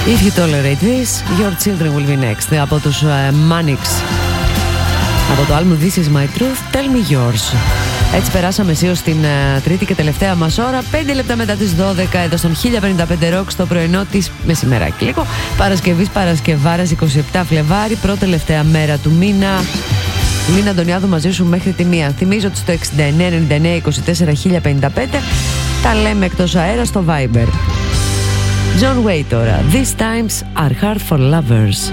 If you tolerate this, your children will be next. Από τους Manics. Από το άλμπουμ This is my truth, tell me yours. Έτσι περάσαμε αισίως στην τρίτη και τελευταία μας ώρα. 5 λεπτά μετά τις 12 εδώ στον 1055 Rock, στο πρωινό της μεσημεράκι λίγο. Παρασκευής Παρασκευάρας 27 Φλεβάρι, πρώτη τελευταία μέρα του μήνα. Λίνα Αντωνιάδου μαζί σου μέχρι τη 1. Θυμίζω ότι στο 69-99-24-1055 τα λέμε εκτός αέρα στο Viber. John Way τώρα. These times are hard for lovers.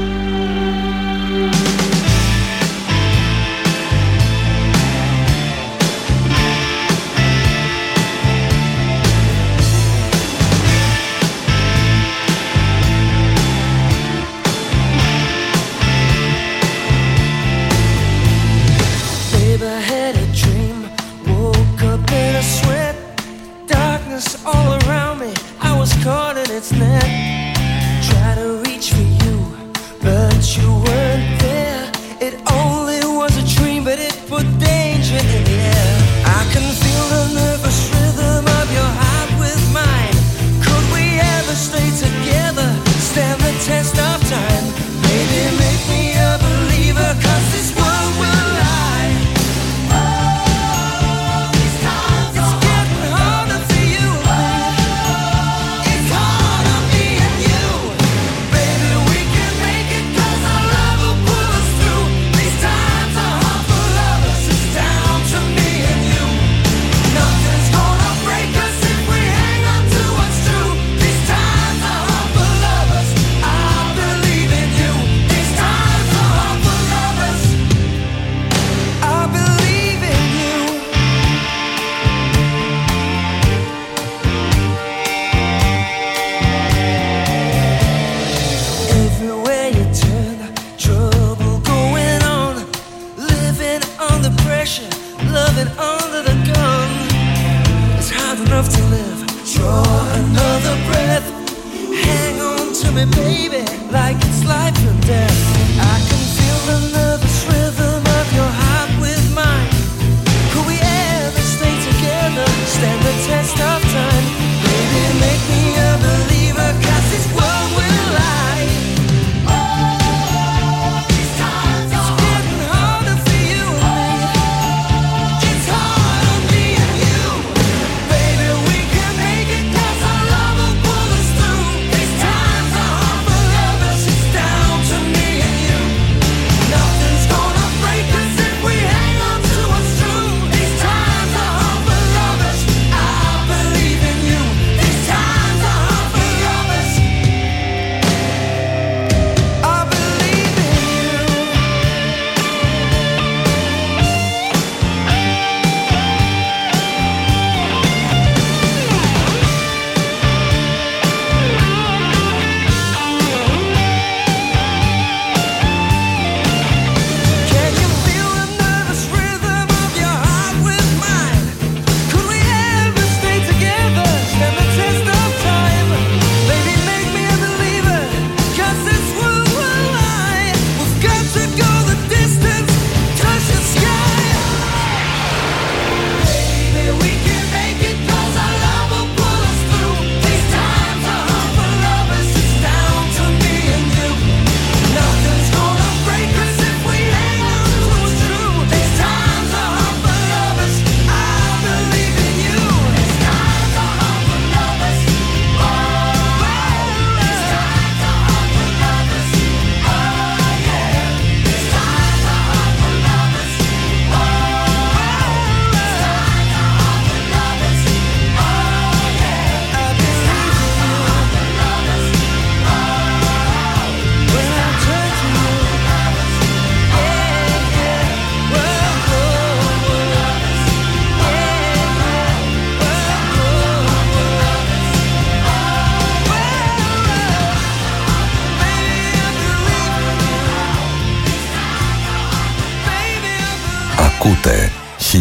Ακούτε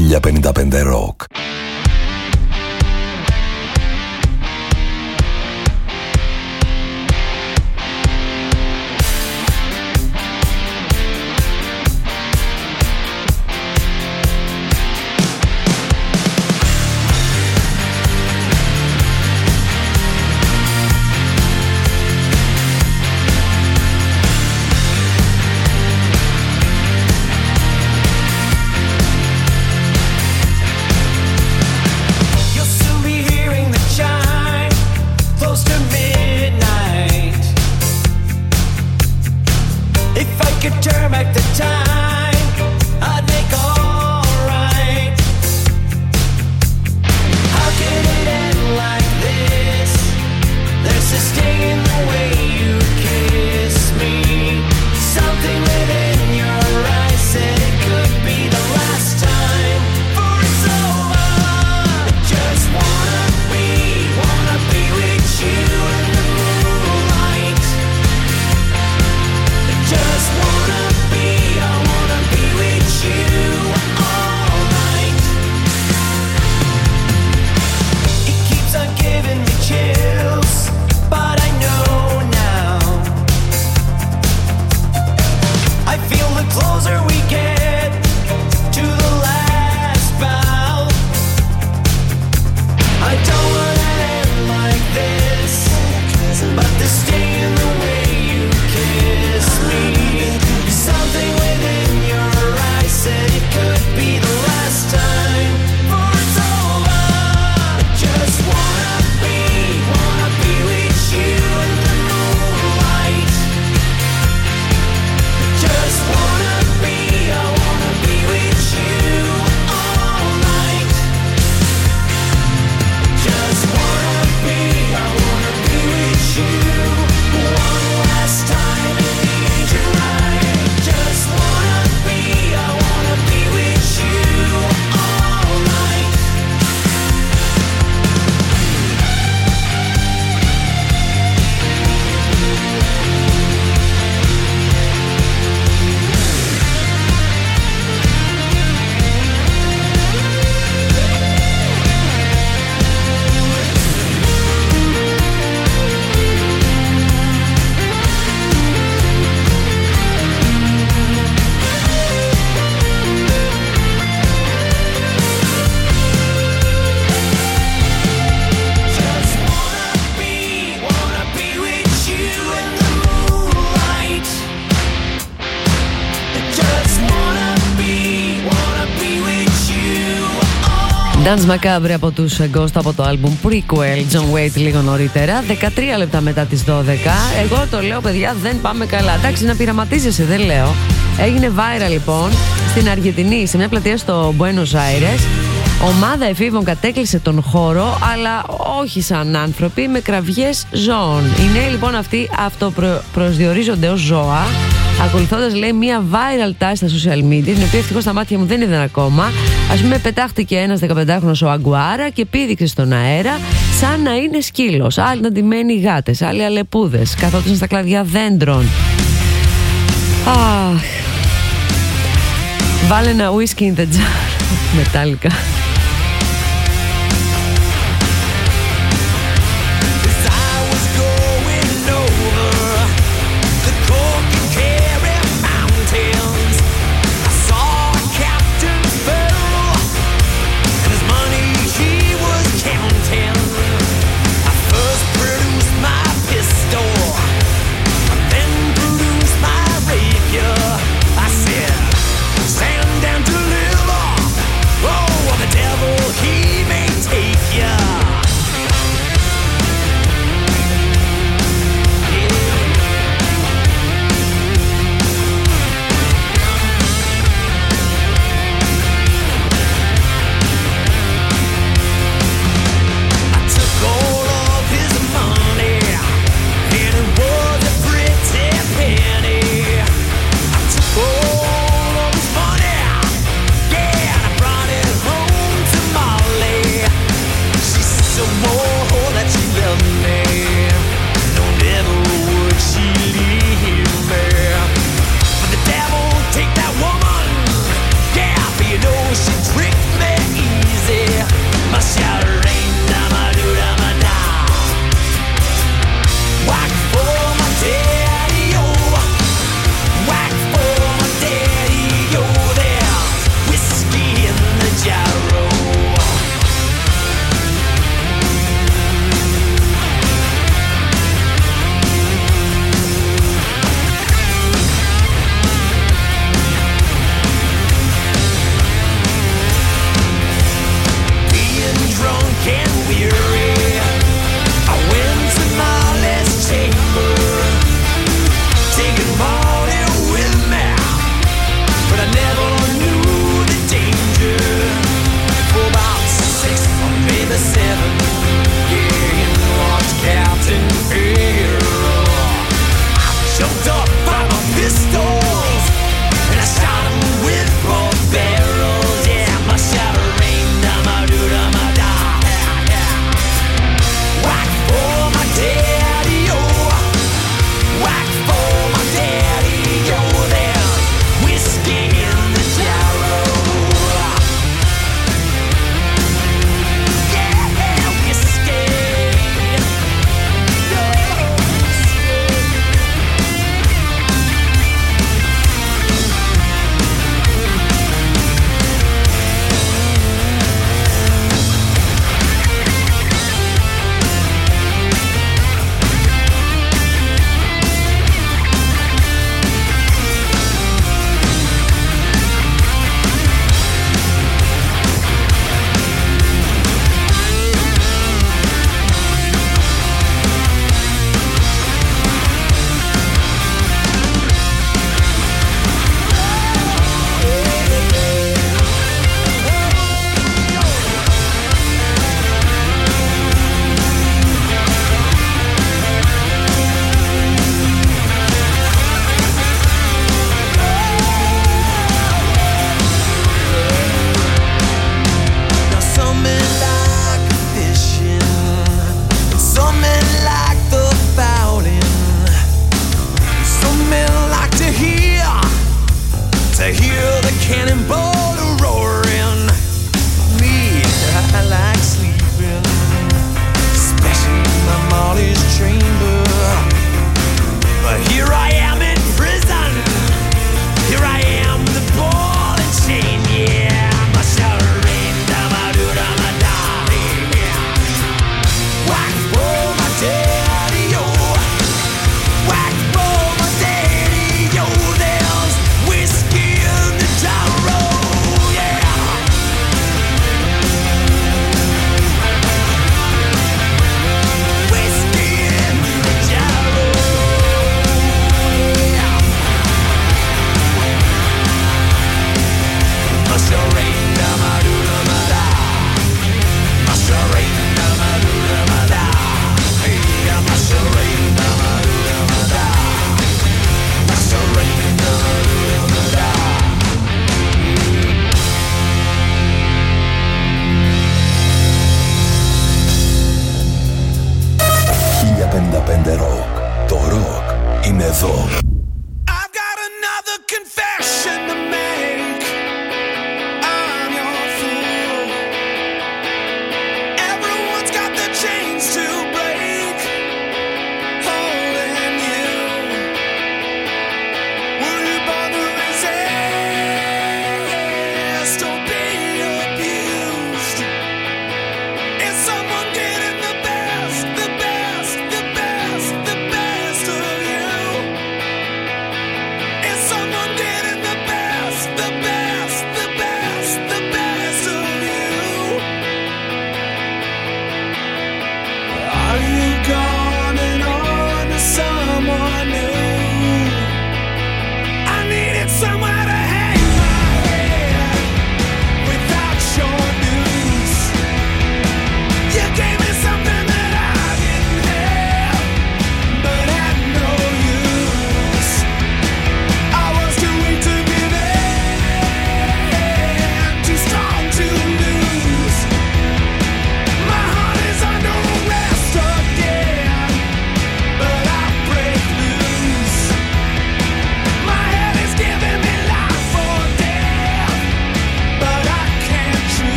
1055 Rock. Dance Macabre από τους Ghost από το album Prequel, John Waite λίγο νωρίτερα, 13 λεπτά μετά τις 12. Εγώ το λέω, παιδιά, δεν πάμε καλά. Εντάξει, να πειραματίζεσαι, δεν λέω. Έγινε viral λοιπόν στην Αργεντινή, σε μια πλατεία στο Buenos Aires. Ομάδα εφήβων κατέκλυσε τον χώρο, αλλά όχι σαν άνθρωποι, με κραυγές ζώων. Οι νέοι λοιπόν αυτοί αυτοπροσδιορίζονται ως ζώα, ακολουθώντας, λέει, μια viral τάση στα social media, την οποία ευτυχώς στα μάτια μου δεν είδαν ακόμα. Ας πούμε, πετάχτηκε ένας 15χρονος ο Αγκουάρα και πήδηξε στον αέρα σαν να είναι σκύλος. Άλλοι να ντυμένοι γάτες, άλλοι αλεπούδες, καθόντουσαν στα κλαδιά δέντρων. Αχ. Βάλε ένα whisky in the jar. Μετάλλικα. Stand down to live on. Oh, the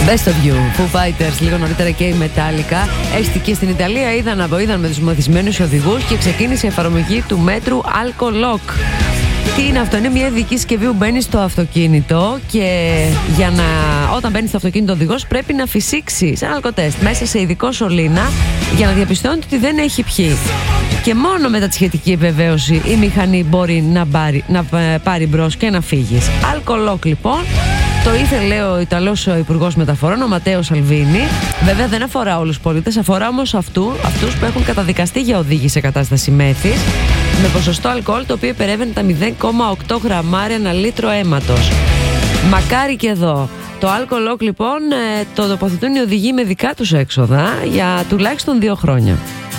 Best of You, Foo Fighters, λίγο νωρίτερα και η Metallica. Έστηκε στην Ιταλία, είδαν με τους μαθησμένους οδηγούς και ξεκίνησε η εφαρμογή του μέτρου Alco Lock. Τι είναι αυτό? Είναι μια ειδική συσκευή που μπαίνει στο αυτοκίνητο και όταν μπαίνει στο αυτοκίνητο ο οδηγός πρέπει να φυσήξει σε ένα αλκοτέστ μέσα σε ειδικό σωλήνα για να διαπιστώνει ότι δεν έχει πιει. Και μόνο μετά τη σχετική επιβεβαίωση η μηχανή μπορεί να πάρει μπρος και να φύγει. Alco Lock λοιπόν. Το ήθελε ο Ιταλός Υπουργός Μεταφορών, ο Ματέο Σαλβίνι. Βέβαια δεν αφορά όλους τους πολίτες, αφορά όμως αυτούς που έχουν καταδικαστεί για οδήγηση σε κατάσταση μέθης με ποσοστό αλκοόλ το οποίο υπερεύαινε τα 0,8 γραμμάρια ανά λίτρο αίματος. Μακάρι και εδώ. Το Alco Lock λοιπόν το τοποθετούν οι οδηγοί με δικά τους έξοδα για τουλάχιστον 2 χρόνια.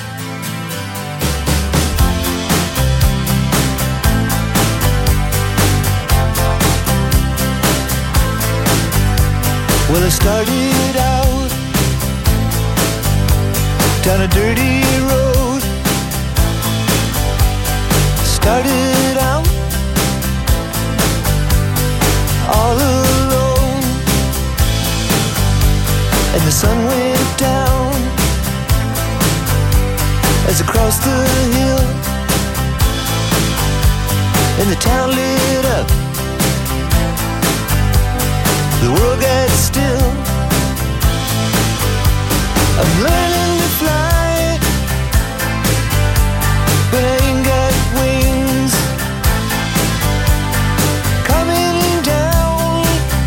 Well, I started out down a dirty road. Started out all alone, and the sun went down as I crossed the hill, and the town lit up. The world got still. I'm learning to fly, but I ain't got wings. Coming down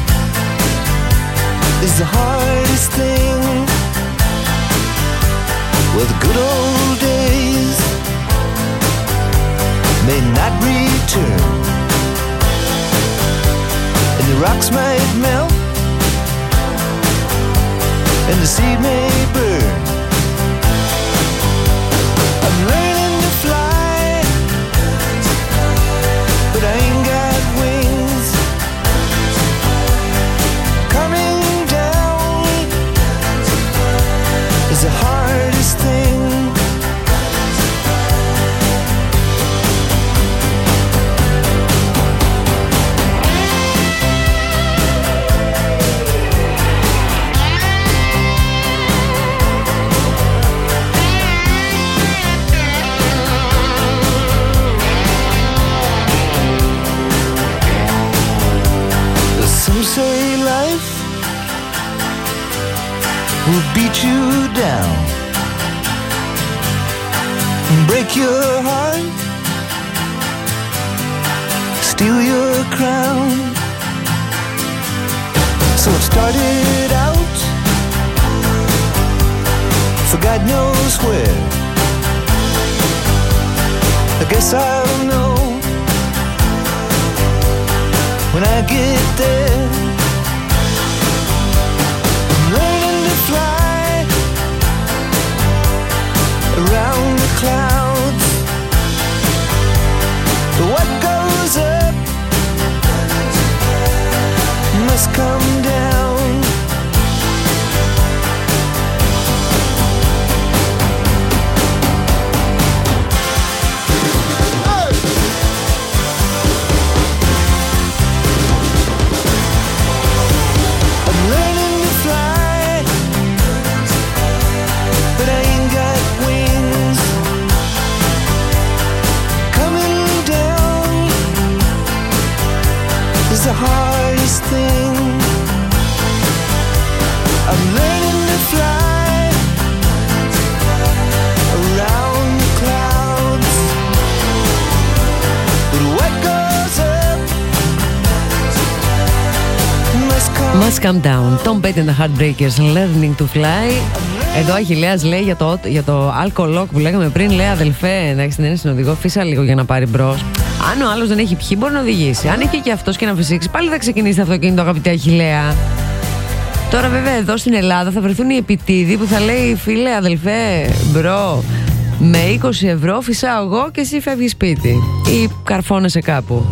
is the hardest thing. Well, the good old days may not return, and the rocks might melt, and the seed may burn. I'm learning to fly, but I ain't got wings. Coming down is the hardest thing. Some say life will beat you down, break your heart, steal your crown. So it started out for God knows where. I guess I'll know when I get there. I'm learning to fly around the clouds, but what goes up must come down. The hardest thing. I'm learning to fly around the clouds, but what goes up must come down. Tom Petty and the Heartbreakers, Learning to Fly. Εδώ Αχιλλέας λέει για το Alco Lock που λέγαμε πριν. Λέει αδελφέ, να έχεις την έννοια οδηγό, φύσα λίγο για να πάρει μπρος. Αν ο άλλος δεν έχει πιει, μπορεί να οδηγήσει. Αν έχει και αυτός και να φυσήξει, πάλι θα ξεκινήσει το αυτοκίνητο, αγαπητέ Αχιλλέα. Τώρα, βέβαια, εδώ στην Ελλάδα θα βρεθούν οι επιτίδοι που θα λέει φίλε, αδελφέ, μπρο, με 20 ευρώ φυσάω εγώ και εσύ φεύγεις σπίτι. Ή καρφώνεσαι κάπου.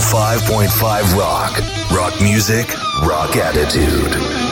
105.5 Rock. Rock music, rock attitude.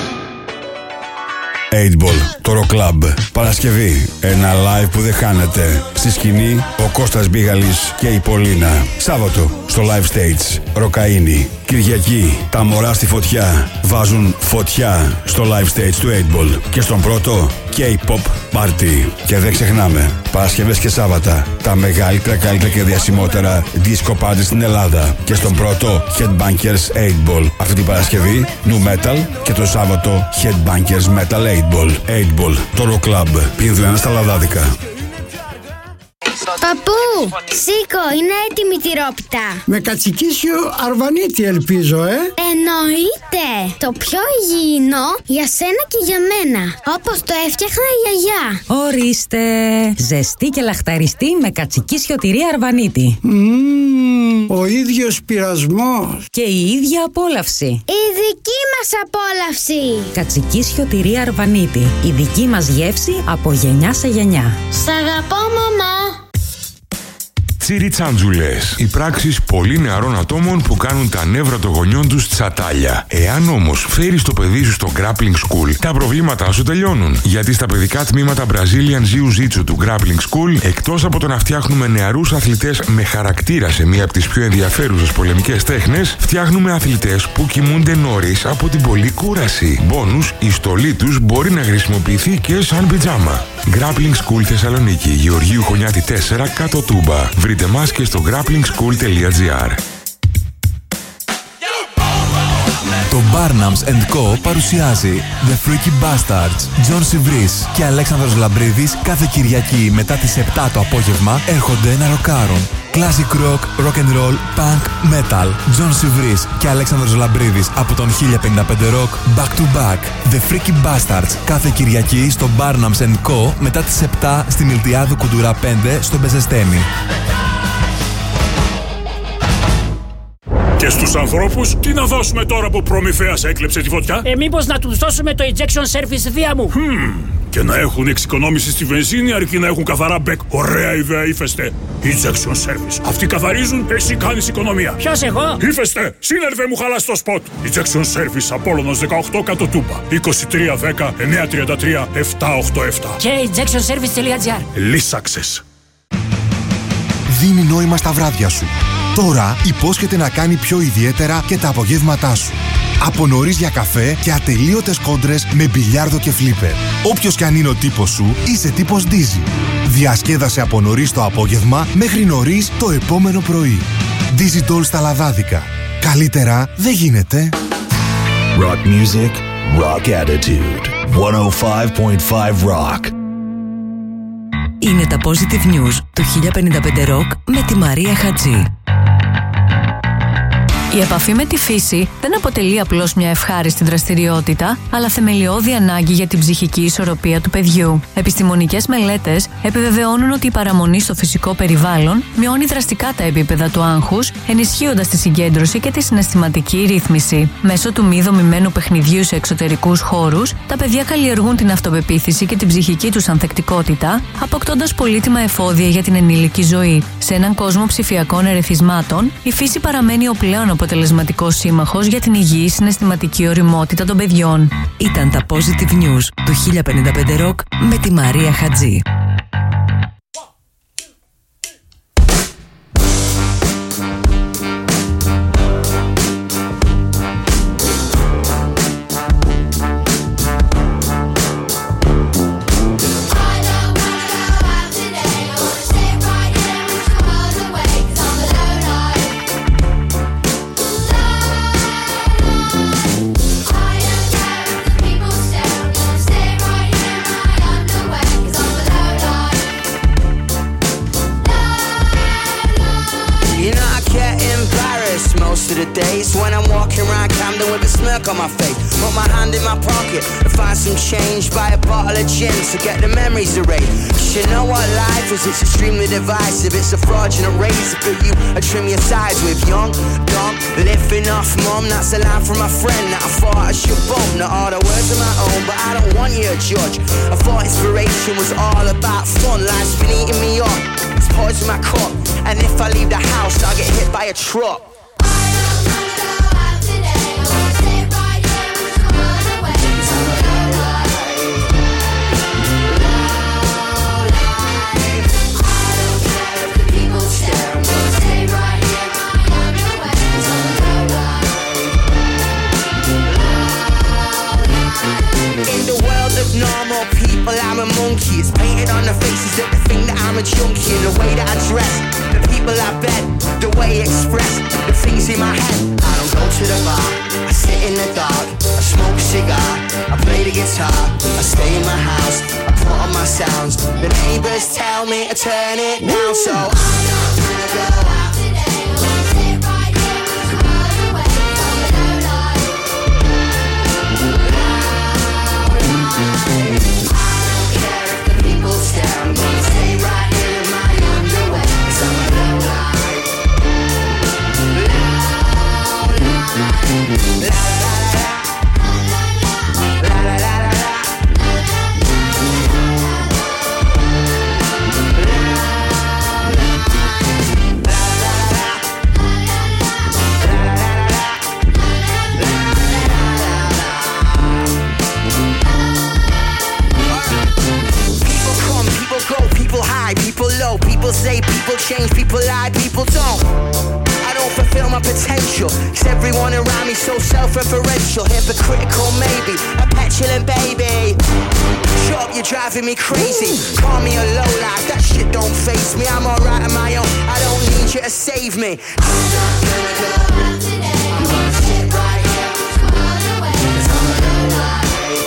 8ball, το Rock Club. Παρασκευή, ένα live που δεν χάνεται. Στη σκηνή, ο Κώστας Μπίγαλης και η Πολίνα. Σάββατο, στο live stage, Ροκαΐνη. Κυριακή, τα μωρά στη φωτιά βάζουν φωτιά στο live stage του 8ball. Και στον πρώτο, K-pop party. Και δεν ξεχνάμε, Παρασκευές και Σάββατα, τα μεγαλύτερα, καλύτερα και διασημότερα disco party στην Ελλάδα. Και στον πρώτο, Headbangers 8ball. Αυτή την Παρασκευή, New Metal. Και το Σάββατο, Headbangers Metal 8ball. 8ball, το Rock Club. Πίνδου στα Λαδάδικα. Παππού, σήκω, είναι έτοιμη τη ρόπιτα. Με κατσικίσιο αρβανίτη ελπίζω, Εννοείται. Το πιο υγιεινό για σένα και για μένα. Όπως το έφτιαχνα η γιαγιά. Ορίστε. Ζεστή και λαχταριστή με κατσικίσιο τυρί αρβανίτη. Ο ίδιος πειρασμός. Και η ίδια απόλαυση. Η δική μας απόλαυση. Κατσικίσιο τυρί αρβανίτη. Η δική μας γεύση από γενιά σε γενιά. Σ' αγαπώ, μαμά. Τσιριτσάντζουλες. Οι πράξεις πολύ νεαρών ατόμων που κάνουν τα νεύρα των γονιών τους τσατάλια. Εάν όμως φέρεις το παιδί σου στο Grappling School, τα προβλήματά σου τελειώνουν. Γιατί στα παιδικά τμήματα Brazilian Jiu-Jitsu του Grappling School, εκτός από το να φτιάχνουμε νεαρούς αθλητές με χαρακτήρα σε μία από τις πιο ενδιαφέρουσες πολεμικές τέχνες, φτιάχνουμε αθλητές που κοιμούνται νωρίς από την πολλή κούραση. Μπόνους, η στολή τους μπορεί να χρησιμοποιηθεί και σαν πιτζάμα. Grappling School Θεσσαλονίκη, Γεωργίου Χωνιάτη 4, κάτω Τούμπα. Βρείτε μας και στο grapplingschool.gr. Το Barnums & Co. παρουσιάζει The Freaky Bastards, John Sivris και Αλέξανδρος Λαμπρίδης κάθε Κυριακή μετά τις 7 το απόγευμα έρχονται να ροκάρουν. Classic rock, rock and roll, punk, metal. John Sivris και Αλέξανδρος Λαμπρίδης από τον 1055 Rock, back to back. The Freaky Bastards κάθε Κυριακή στο Barnums & Co. μετά τις 7 στην Ηλτιάδου Κουντουρά 5 στο Μπεζεστέμι. Και στους ανθρώπους, τι να δώσουμε τώρα που προμηθέας έκλεψε τη φωτιά? Μήπως να τους δώσουμε το injection service δία μου. Και να έχουν εξοικονόμηση στη βενζίνη αρκεί να έχουν καθαρά μπεκ. Ωραία ιδέα, Ύφεστε. Injection service. Αυτοί καθαρίζουν, εσύ κάνεις οικονομία. Ποιος, εγώ? Ύφεστε, σύνερβε μου χαλάς το σποτ. Injection service, Απόλλωνος 18 κάτω Τούμπα. 2310 933 787. Και injectionservice.gr. Λύσαξες. Δίνει νόημα στα βράδια σου. Τώρα υπόσχεται να κάνει πιο ιδιαίτερα και τα απογεύματά σου. Από νωρίς για καφέ και ατελείωτες κόντρες με μπιλιάρδο και φλίπερ. Όποιος κι αν είναι ο τύπος σου, είσαι τύπος Dizzy. Διασκέδασε από νωρίς το απόγευμα μέχρι νωρίς το επόμενο πρωί. Dizzy Doll στα Λαδάδικα. Καλύτερα δεν γίνεται. Rock music, rock attitude. 105.5 Rock. Είναι τα Positive News του 1055 Rock με τη Μαρία Χατζή. Η επαφή με τη φύση δεν αποτελεί απλώς μια ευχάριστη δραστηριότητα, αλλά θεμελιώδη ανάγκη για την ψυχική ισορροπία του παιδιού. Επιστημονικές μελέτες επιβεβαιώνουν ότι η παραμονή στο φυσικό περιβάλλον μειώνει δραστικά τα επίπεδα του άγχους, ενισχύοντας τη συγκέντρωση και τη συναισθηματική ρύθμιση. Μέσω του μη δομημένου παιχνιδιού σε εξωτερικούς χώρους, τα παιδιά καλλιεργούν την αυτοπεποίθηση και την ψυχική τους ανθεκτικότητα, αποκτώντας πολύτιμα εφόδια για την ενήλικη ζωή. Σε έναν κόσμο ψηφιακών ερεθισμάτων, η φύση παραμένει ο πλέον αποτελεσματικός σύμμαχος για την υγιή συναισθηματική ωριμότητα των παιδιών. Ήταν τα Positive News του 1055 Rock με τη Μαρία Χατζή. When I'm walking around Camden with a smirk on my face, put my hand in my pocket and find some change, buy a bottle of gin to get the memories erased. Cause you know what life is, it's extremely divisive. It's a fraudulent razor for you to trim your sides with. Young, dumb, living off mum, that's a line from my friend that I thought I should bump. Not all the words of my own, but I don't want you to judge. I thought inspiration was all about fun. Life's been eating me up, it's poison my cup, and if I leave the house I'll get hit by a truck. normal people, I'm a monkey. It's painted on their faces that they think that I'm a junkie. And the way that I dress, the people I bet, the way I express, the things in my head. I don't go to the bar, I sit in the dark, I smoke a cigar, I play the guitar, I stay in my house, I put on my sounds. The neighbors tell me to turn it down, so I'm not gonna go out today. I'll sit right here and run away from the low life. I don't care if the people stare, I'm gonna stay right here in my underwear, 'cause I'm a low life. La la la la, la la la la. People low, people say, people change, people lie, people don't. I don't fulfill my potential, 'cause everyone around me so self-referential. Hypocritical maybe, a petulant baby. Shut up, you're driving me crazy. Call me a low life, that shit don't faze me. I'm alright on my own, I don't need you to save me. I'm not gonna go out today. I'm gonna sit right here, run away, 'cause I'm a low life.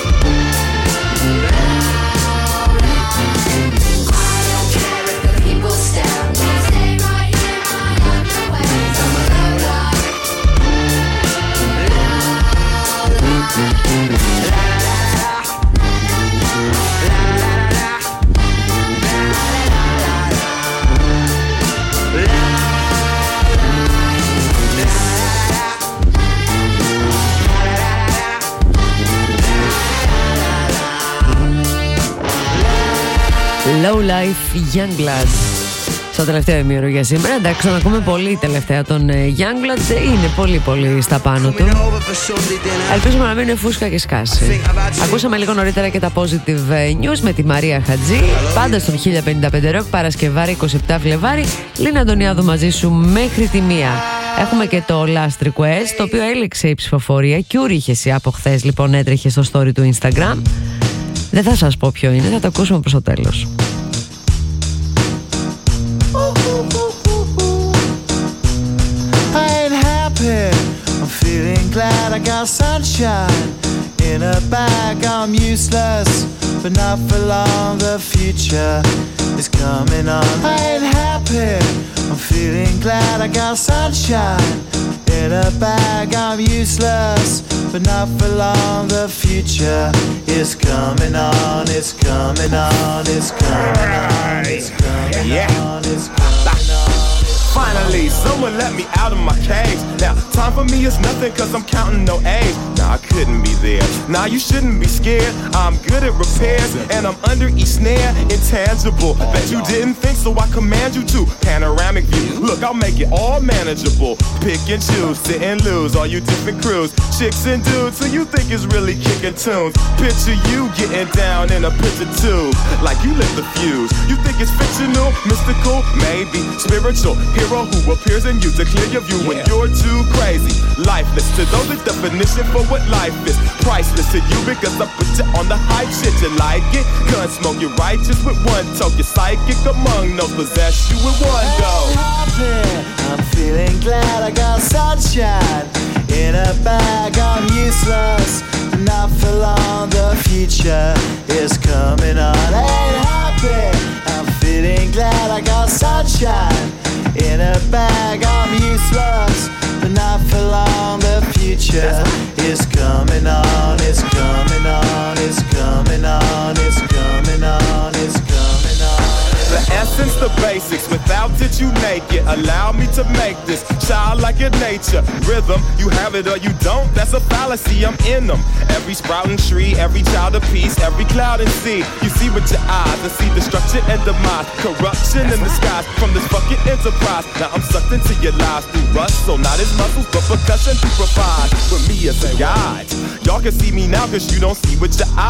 Low Life Youngblood. Στο τελευταίο ημίωρο για σήμερα. Εντάξει, να ακούμε πολύ τελευταία τον Youngblood. Είναι πολύ πολύ στα πάνω του. Ελπίζουμε να μην είναι φούσκα και σκάση. Ακούσαμε λίγο νωρίτερα και τα Positive News με τη Μαρία Χατζή. Πάντα στο 1055 Rock, Παρασκευάρη 27 Φλεβάρη. Λίνα Αντωνιάδου μαζί σου μέχρι τη 1. Έχουμε και το Last Request, το οποίο έληξε η ψηφοφορία. Κιούρι είχε εσύ από χθες, λοιπόν, έτρεχε στο story του Instagram. Δεν θα σας πω ποιο είναι, θα το ακούσουμε προς το τέλος. I'm feeling glad I got sunshine in a bag. I'm useless, but not for long. The future is coming on. I ain't happy. I'm feeling glad I got sunshine in a bag. I'm useless, but not for long. The future is coming on. It's coming on. It's coming on. It's coming on. It's coming on. Finally, someone let me out of my cage. Now, time for me is nothing, 'cause I'm counting no A's. Nah, I couldn't be there. Nah, you shouldn't be scared. I'm good at repairs, and I'm under each snare, intangible. Bet you didn't think, so I command you to. Panoramic view, look, I'll make it all manageable. Pick and choose, sit and lose, all you different crews. Chicks and dudes, who you think is really kicking tunes. Picture you getting down in a picture tube, like you lit the fuse. You think it's fictional, mystical, maybe spiritual. Hero who appears in you to clear your view when you're too crazy. Lifeless to those, the definition for what life is. Priceless to you because I put you on the hype shit. You like it? Gun smoke, you're righteous with one toke. You're psychic among those, possess you with one go. I'm feeling glad I got sunshine in a bag. I'm useless, not for long. The future is coming on. Ain't happy. I'm feeling glad I got sunshine in a bag. I'm useless, but not for long. The future is coming on. It's coming on. It's coming on. It's coming on. It's coming on. The essence, the basics, without it you make it. Allow me to make this childlike in nature. Rhythm, you have it or you don't, that's a fallacy, I'm in them. Every sprouting tree, every child of peace, every cloud and sea. You see with your eyes and see destruction and demise. Corruption in the skies from this fucking enterprise. Now I'm sucked into your lives through rust, so not as muscles but percussion to provide with me as a guide. Y'all can see me now cause you don't see with your eye. You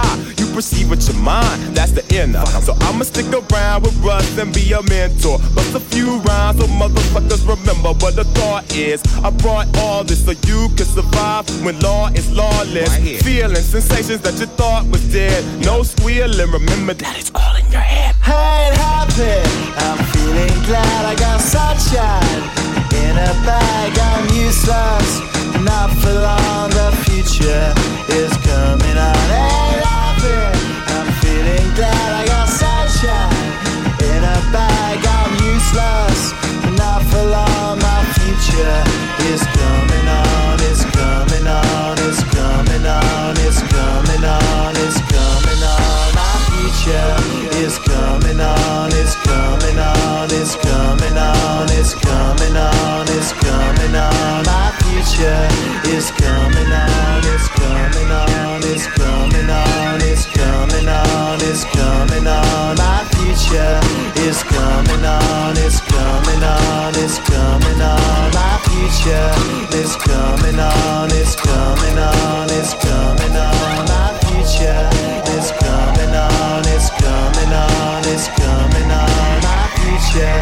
perceive with your mind, that's the inner. So I'ma stick around with Russ and be a mentor. Bust a few rhymes so motherfuckers remember what the thought is. I brought all this so you can survive when law is lawless. Right, feeling sensations that you thought was dead. No squealing, remember that it's all in your head. I ain't happy, I'm feeling glad I got sunshine in a bag. I'm useless, not for long, the future is coming on. Ain't happy, I'm feeling glad I got sunshine in a bag. I'm useless, not for long, my future is coming on. It's coming on, it's coming on, it's coming on, it's coming on. My future is coming on, it's coming on, it's coming on, it's coming on, it's coming on. My future is coming on, it's coming on, it's coming on, it's coming on, it's coming on. My future is coming on, it's coming on, it's coming on. My future is coming on, it's coming on, it's coming on. My future is coming on, it's coming on, it's coming on. My future.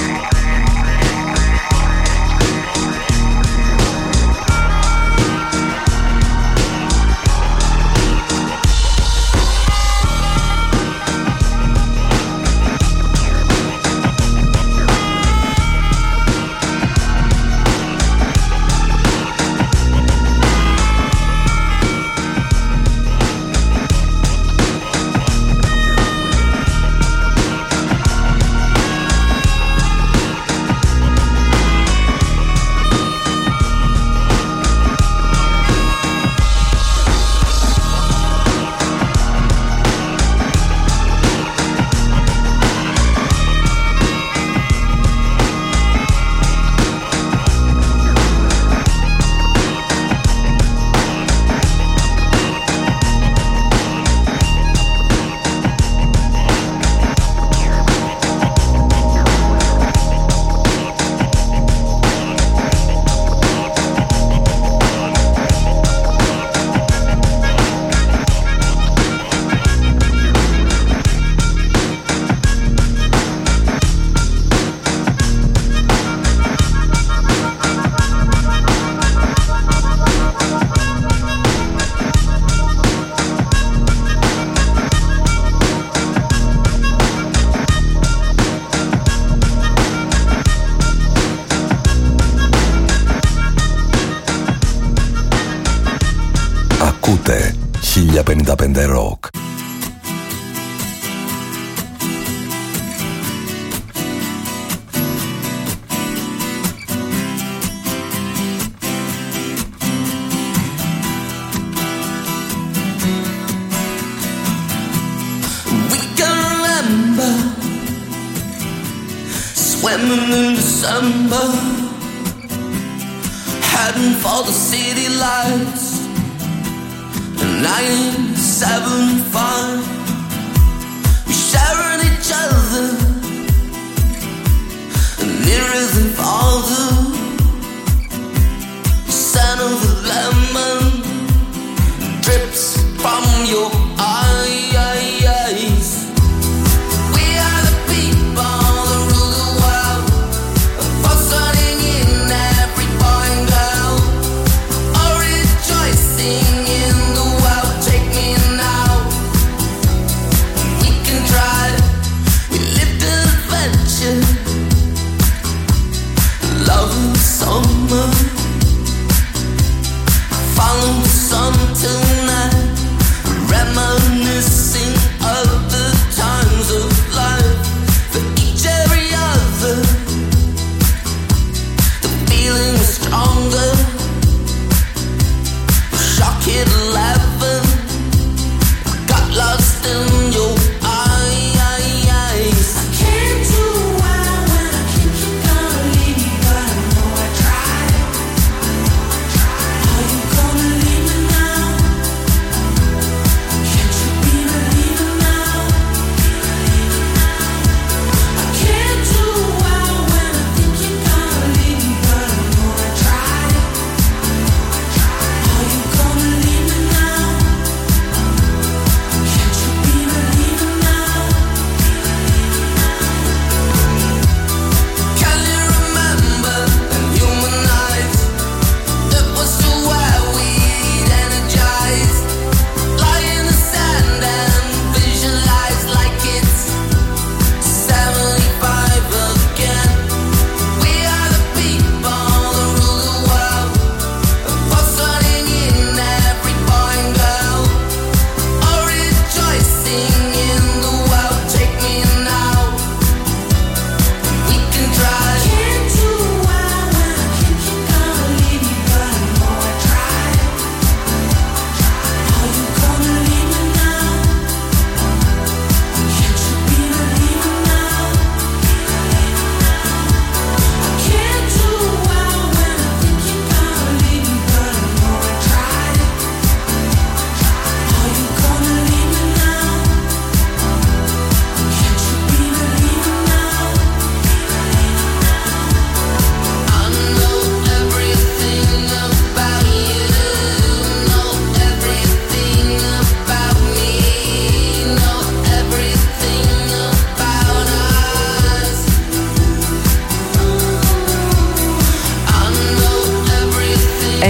Ακούτε 1055 Rock. Swimming in December, heading for the city lights. 975, we sharing each other, nearer than father. The scent of the lemon drips from your eyes. We are the people that rule the world, fostering in every boy and girl, all rejoicing in the world. Take me now, we can try. We lived an adventure, love in summer, follow the sun tonight, reminisce.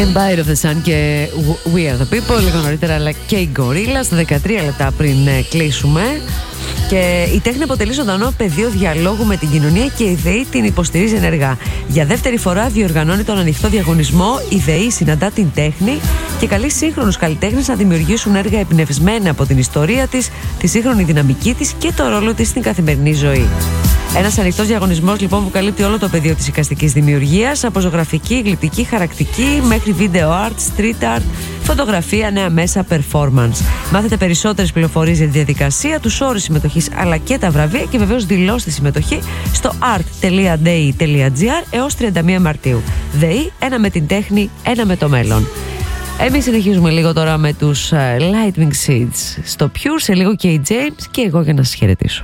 Empire of the Sun και We Are the People, λίγο νωρίτερα, αλλά και οι Gorillaz, 13 λεπτά πριν κλείσουμε. Και η τέχνη αποτελεί ζωντανό πεδίο διαλόγου με την κοινωνία και η ΔΕΗ την υποστηρίζει ενεργά. Για δεύτερη φορά διοργανώνει τον ανοιχτό διαγωνισμό. Η ΔΕΗ συναντά την τέχνη και καλεί σύγχρονους καλλιτέχνες να δημιουργήσουν έργα εμπνευσμένα από την ιστορία της, τη σύγχρονη δυναμική της και το ρόλο της στην καθημερινή ζωή. Ένας ανοιχτός διαγωνισμός λοιπόν που καλύπτει όλο το πεδίο της εικαστικής δημιουργίας, από ζωγραφική, γλυπτική, χαρακτική μέχρι video art, street art, φωτογραφία, νέα μέσα, performance. Μάθετε περισσότερες πληροφορίες για τη διαδικασία, τους όρους συμμετοχής αλλά και τα βραβεία και βεβαίως δηλώστε συμμετοχή στο art.dei.gr έως 31 Μαρτίου. ΔΕΗ, ένα με την τέχνη, ένα με το μέλλον. Εμείς συνεχίζουμε λίγο τώρα με τους Lightning Seeds στο Pure, σε λίγο και η James και εγώ για να σας χαιρετήσω.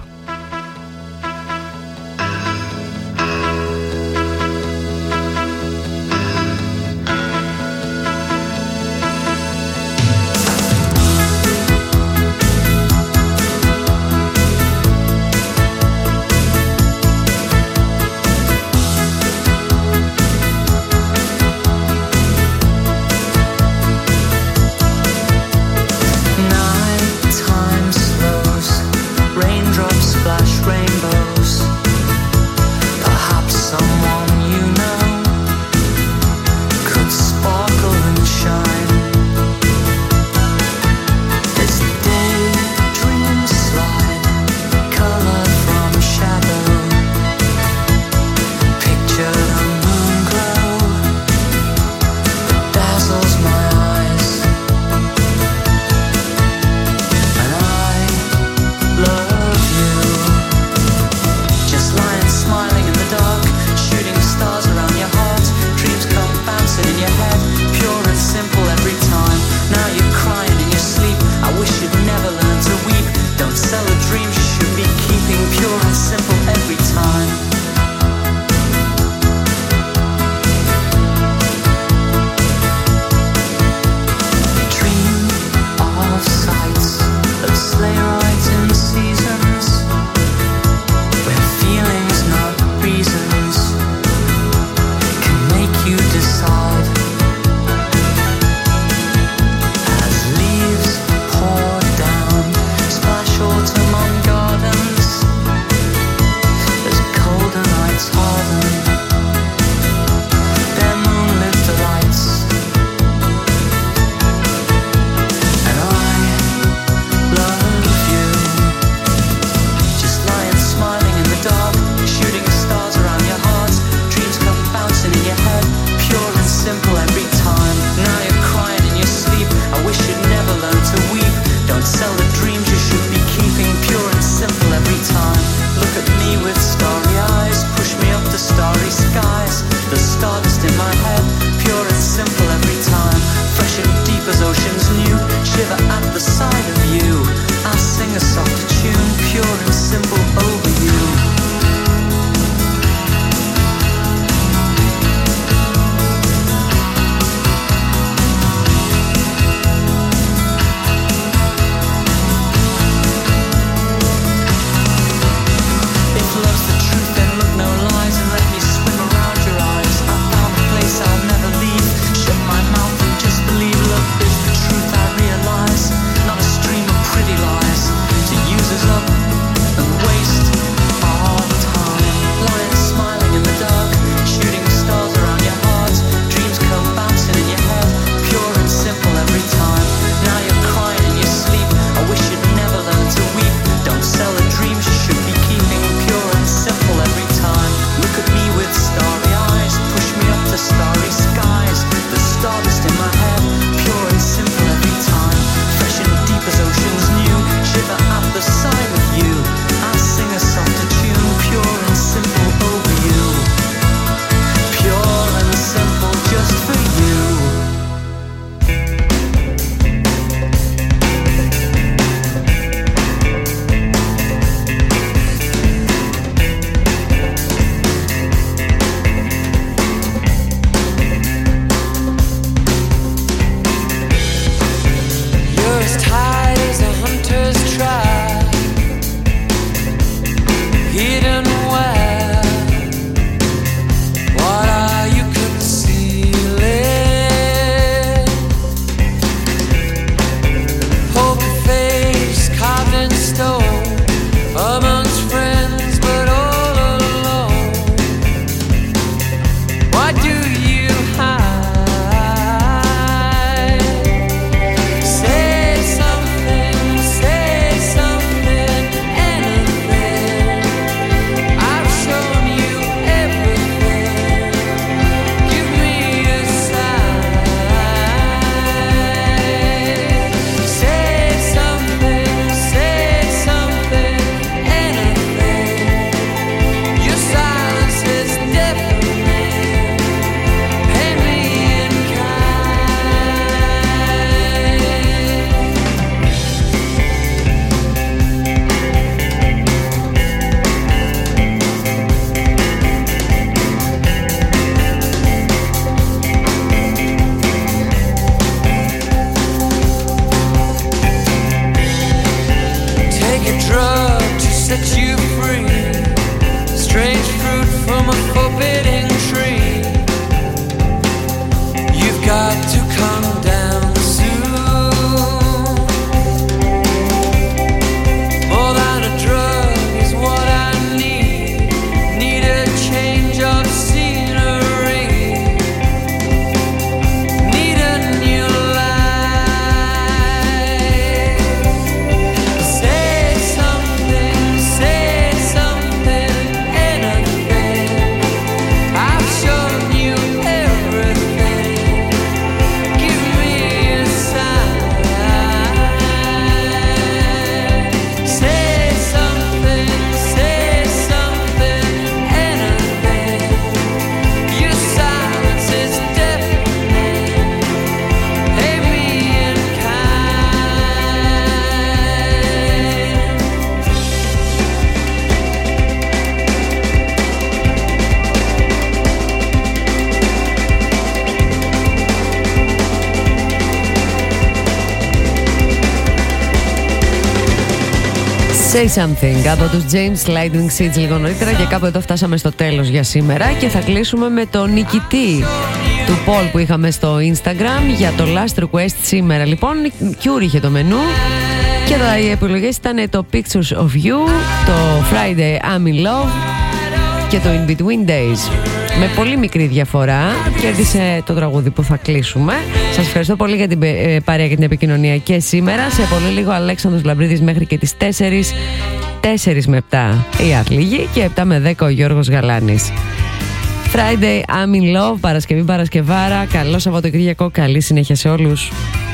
Night time slows, raindrops set you free. Strange fruit from a forbidding tree. You've got to come down soon. More than a drug is what I need. Need a change of scenery. Need a new life. Say something, anything. I've shown you everything. Give me a sign. Say something, anything. Your silence is deafening. Pay me in Say Something από τους James Lightning Seeds λίγο νωρίτερα, και κάπου εδώ φτάσαμε στο τέλος για σήμερα και θα κλείσουμε με τον νικητή του poll που είχαμε στο Instagram για το Last Request σήμερα. Λοιπόν, Cure είχε το μενού και οι επιλογές ήταν το Pictures of You, το Friday I'm in Love και το In Between Days. Με πολύ μικρή διαφορά κέρδισε το τραγούδι που θα κλείσουμε. Σας ευχαριστώ πολύ για την παρέα και την επικοινωνία και σήμερα. Σε πολύ λίγο Αλέξανδρος Λαμπρίδης μέχρι και τις 4 με 7 η Αθλήγη και 7 με 10 ο Γιώργος Γαλάνης. Friday I'm in Love, Παρασκευή Παρασκευάρα. Καλό Σαββατοκύριακο, καλή συνέχεια σε όλους.